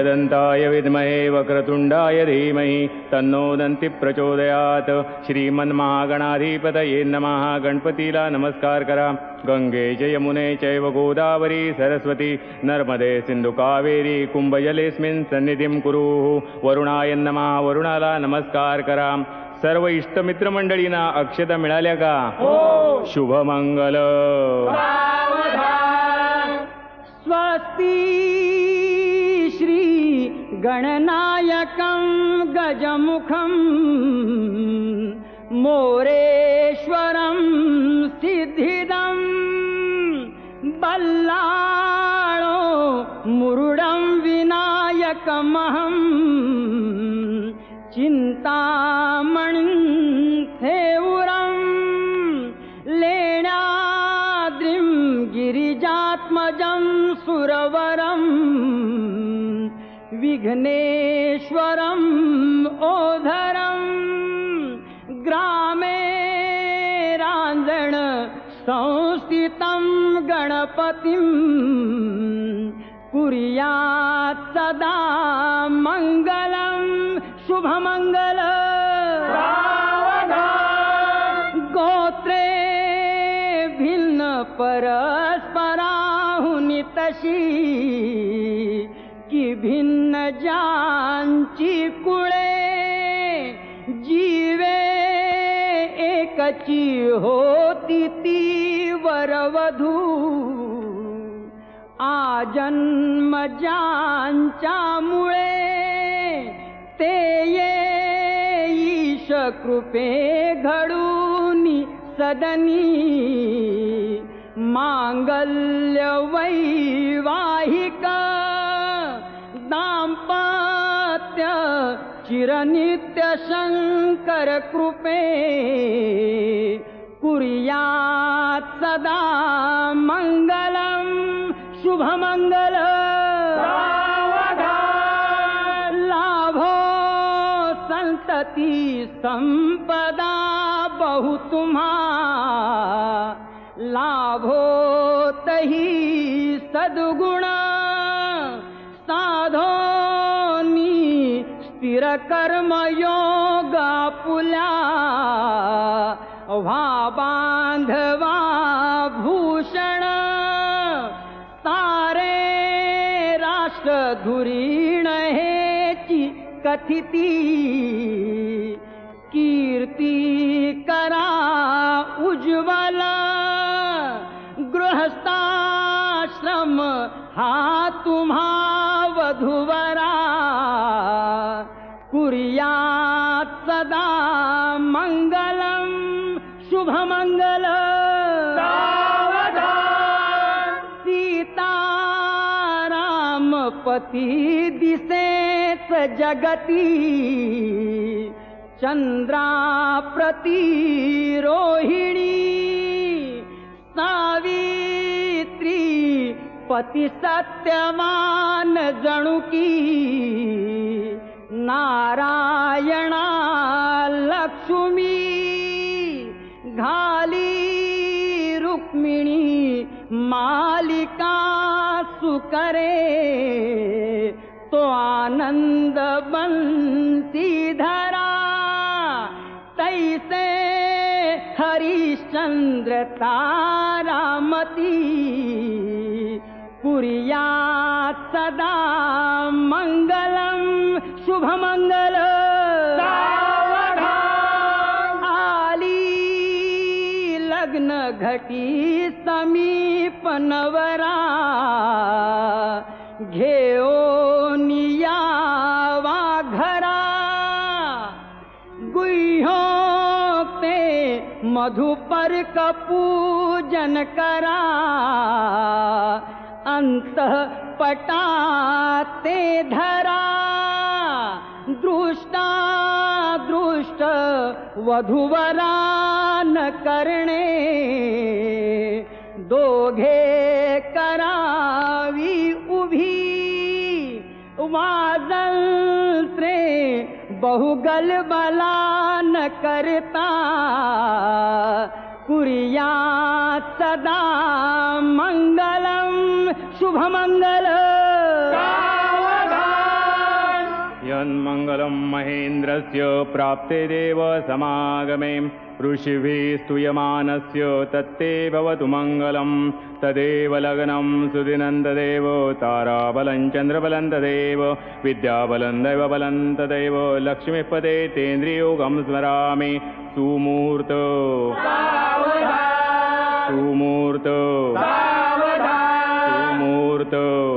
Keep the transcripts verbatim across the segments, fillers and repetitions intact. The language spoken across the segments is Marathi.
एकदन्ताय विद्महे वक्रतुण्डाय धीमहि तन्नो दन्ति प्रचोदयात्। श्रीमन्महागणाधिपतये नमः। गणपतीला नमस्कार करा। गंगे च यमुने चैव गोदावरी सरस्वती नर्मदे सिंधु कावेरी कुंभजलेस्मिन् सन्निधिं कुरु। वरुणाय नमः। वरुणाला नमस्कार करा। सर्व इष्टमित्र मंडळींना अक्षता मिळाल्या का? हो। शुभमंगल। स्वस्ति श्री गणनायकं गजमुखं मोरेश्वरं सिद्धिदं बल्लाळो मुरुडं विनायकमहं चिंतामणिं थेउरं लेण्याद्रिं गिरिजात्मजं सुरवरं विघ्नेश्वरं ओधरं ग्रामे रांजण संस्थितं गणपतिं कुर्यात् सदा मंगलं शुभमंगल। गोत्रे भिन्न परस्पराहुनी तशी की भिन्न ज्यांची कुळे जीवे एकची होती ती वरवधू आजन्म ज्यांच्या मुळे ते ईश कृपे घडूनी सदनी मांगल्य वैवाहिक दाम्पत्य चिरनित्य शंकर कृपे कुर्यात् सदा मंगलम शुभमंगल। लाभो संतति संपदा बहु तुम्हा लाभो तही सद्गुण साधोनी स्थिर कर्म योगा पुल्या व्हा बांधवा भूषण सारे राष्ट्र धुरीण हेची कथिती कीर्ती करा उज्ज्वल गृहस्थाश्रम हा तुम्हा वधूवरा कुर्यात् सदा मंगलम शुभमंगल। सीताराम पती दिसेच जगती चंद्रा प्रति रोहिणी सावित्री पति सत्यवान जणुकी नारायणा लक्ष्मी घाली रुक्मिणी मालिका सुकरे तो आनंद बंसीधरा तैसे हरिश्चंद्र तारामती कुर्यात् सदा मंगलम शुभमंगल। आली लग्न घटी समीप नवरा घेऊन यावा घरा गुह्योक्ते मधुपर्क पूजन करा अंतःपटाते धरा दृष्टा दृष्ट वधूवरान करणे दोघे करावी उभी वाजंत्रे बहुगल बलान करता कुर्यात् सदा मंगलम शुभमंगल। यन्मङ्गलं महेन्द्रस्य प्राप्ते देव समागमे ऋषिभिः स्तूयमानस्य तत्ते भवतु मङ्गलं तदेव लग्नं सुदिनं तदेव ताराबलं चन्द्रबलं तदेव विद्याबलं दैवबलं तदेव लक्ष्मीपदे तेन्द्रियोगं स्मरामि सुमूर्त सुमूर्त सुमूर्त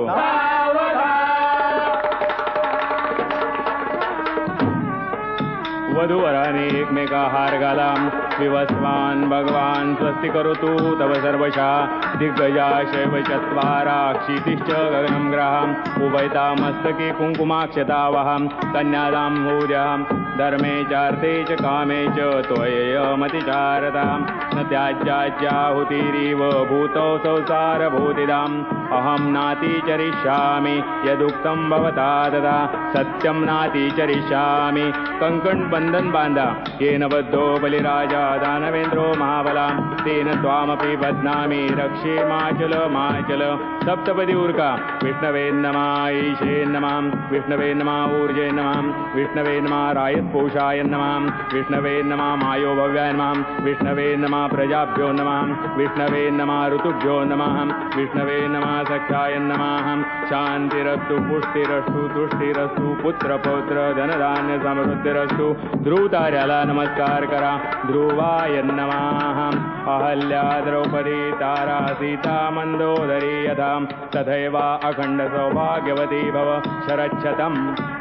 वधूवराने एकमेकाहार घाला विवस्वान् भगवान् स्वस्ति करोतु तव सर्वशा दिग्गजा शैव चत्वारा क्षितिश्च गगनं ग्रहाम् उभयता मस्तके कुङ्कुमाक्षतावहं कन्यादां भूर्यां धर्मे चार्थे च कामे च त्वयमतिचारतां न त्याज्याहुतिरिव भूतौ संसारभूतिदाम् अहं नातिचरिष्यामि यदुक्तं भवता तदा सत्यं नातिचरिष्यामि कंकण बंधन बांधा येन बद्धो बलिराजा दानवेंद्रो महाबला तेन त्वामपि बध्नामि रक्षे माचल माचल सप्तपदी उर्का विष्णवे नमः ईशे नमः विष्णवे नमः ऊर्जे नमः विष्णवे नमः रायस्पोषाय नमः विष्णवे नमः मायो भव्याय नमः विष्णवे नमः प्रजाभ्यो नमः विष्णवे नमः ऋतुभ्यो नमः विष्णवे नमः सख्याय नमः शांतिरस्तु पुष्टिरस्तु तुष्टिरस्तु पुत्र पौत्र धनधान्य समृद्धिरस्तु ध्रुवतार्याला नमस्कार करा ध्रुवाय नमः अहल्या द्रौपदी तारा सीता मंदोदरी यथा तथैव अखंड सौभाग्यवती भव शरच्छतम्